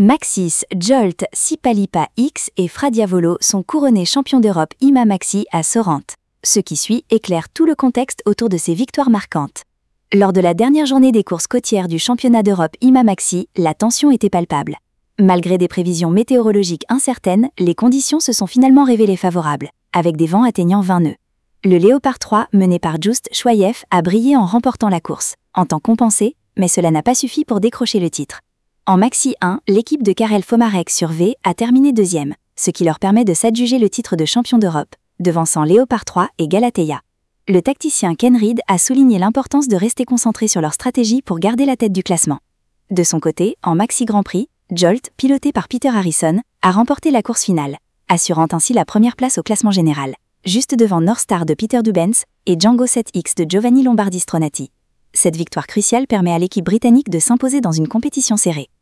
Maxis, Jolt, Sipalipa X et Fradiavolo sont couronnés champions d'Europe IMA Maxi à Sorrente. Ce qui suit éclaire tout le contexte autour de ces victoires marquantes. Lors de la dernière journée des courses côtières du championnat d'Europe IMA Maxi, la tension était palpable. Malgré des prévisions météorologiques incertaines, les conditions se sont finalement révélées favorables, avec des vents atteignant 20 nœuds. Le Léopard 3, mené par Just Chouaïev, a brillé en remportant la course, en temps compensé, mais cela n'a pas suffi pour décrocher le titre. En Maxi 1, l'équipe de Karel Fomarek sur V a terminé deuxième, ce qui leur permet de s'adjuger le titre de champion d'Europe, devançant Léopard 3 et Galateia. Le tacticien Ken Reed a souligné l'importance de rester concentré sur leur stratégie pour garder la tête du classement. De son côté, en Maxi Grand Prix, Jolt, piloté par Peter Harrison, a remporté la course finale, assurant ainsi la première place au classement général, juste devant North Star de Peter Dubens et Django 7X de Giovanni Lombardi Stronati. Cette victoire cruciale permet à l'équipe britannique de s'imposer dans une compétition serrée.